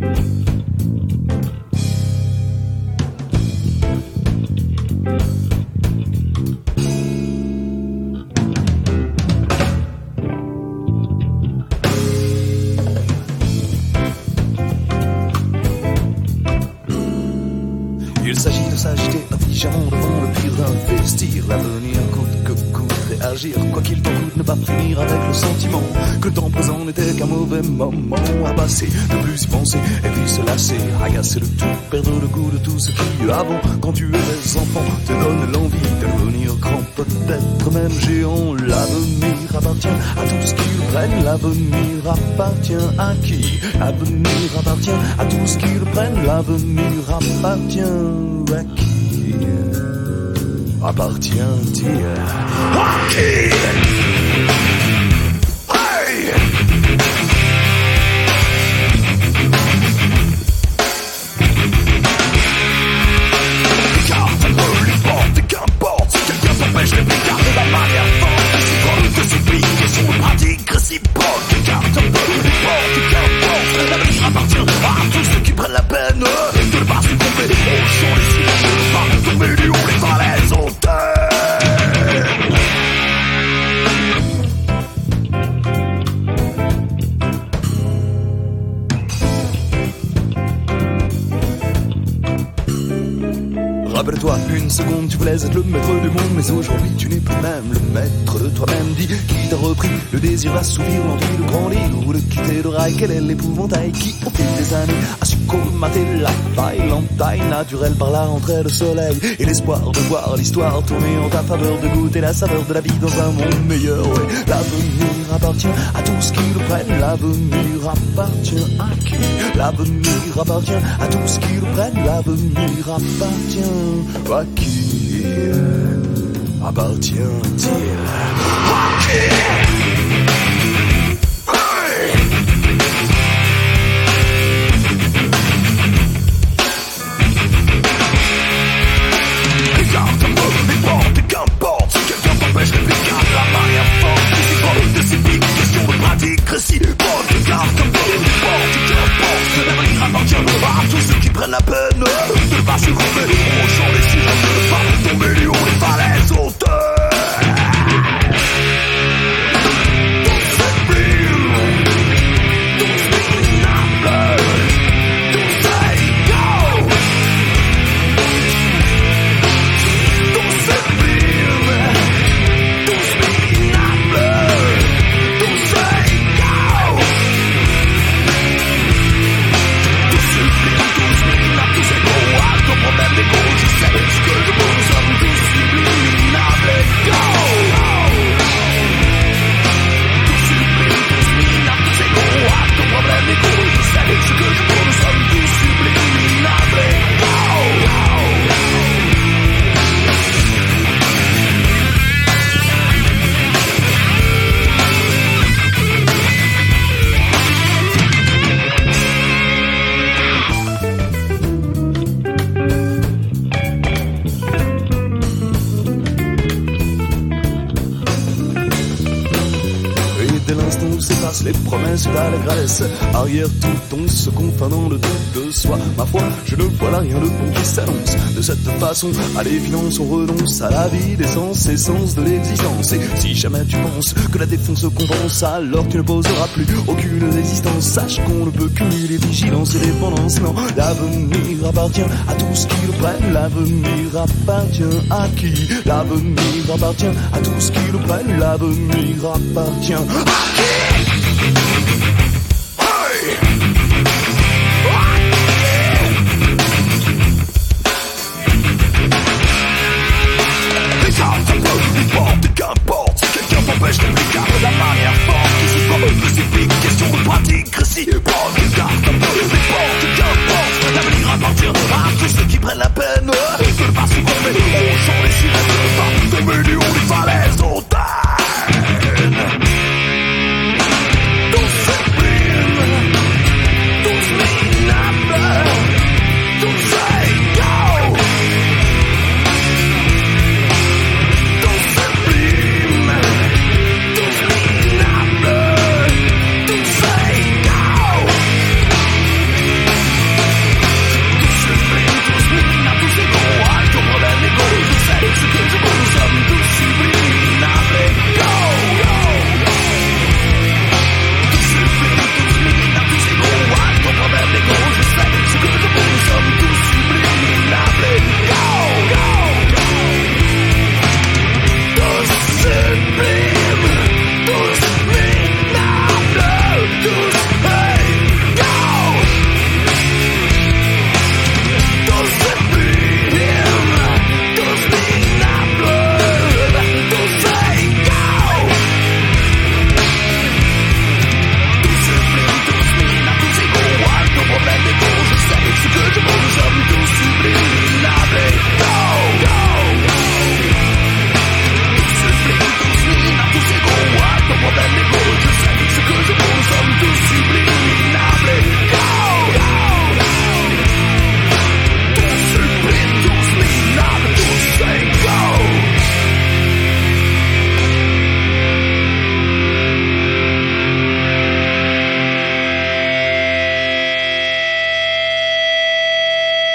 Il s'agit de s'agiter intelligemment devant le pire, d'investir l'avenir coûte que coûte, réagir quoi qu'il t'en coûte, ne pas finir avec le sentiment que le temps présent n'était qu'un mauvais moment à passer, ne plus y penser et puis se lasser, agacer de tout, perdre le goût de tout ce qui avant, quand tu es enfant, te donne l'envie de devenir grand, peut-être même géant. L'avenir appartient à tous qui le prennent, l'avenir appartient à qui? L'avenir appartient à tous qui le prennent, l'avenir appartient à qui? Appartient-il à qui? Rappelle-toi, une seconde, tu voulais être le maître du monde, mais aujourd'hui tu n'es plus même le maître de toi-même. Dis qui t'a repris le désir d'assouvir l'envie de grandir ou de quitter le rail. Quel est l'épouvantail qui, au fil des années, a su colmater la faille, l'entaille naturelle par la rentrée de soleil et l'espoir de voir l'histoire tourner en ta faveur, de goûter la saveur de la vie dans un monde meilleur. Ouais, l'avenir appartient à tous qui le prennent, l'avenir appartient à qui? L'avenir appartient à tous qui le prennent, l'avenir appartient à qui? Appartient-il à qui? La peine de pas se couper au champ des sirènes, de pas tomber du haut des falaises hauteurs. Les promesses d'allégresse, arrière tout on se confondant de tout de soi. Ma foi, je ne vois là rien de bon qui s'annonce. De cette façon, à l'évidence, on renonce à la vie, l'essence, essence de l'existence. Et si jamais tu penses que la défonce se compense, alors tu ne poseras plus aucune résistance. Sache qu'on ne peut cumuler vigilance et dépendance. Non, l'avenir appartient à tous qui le prennent, l'avenir appartient à qui? L'avenir appartient à tous qui le prennent, l'avenir appartient à qui?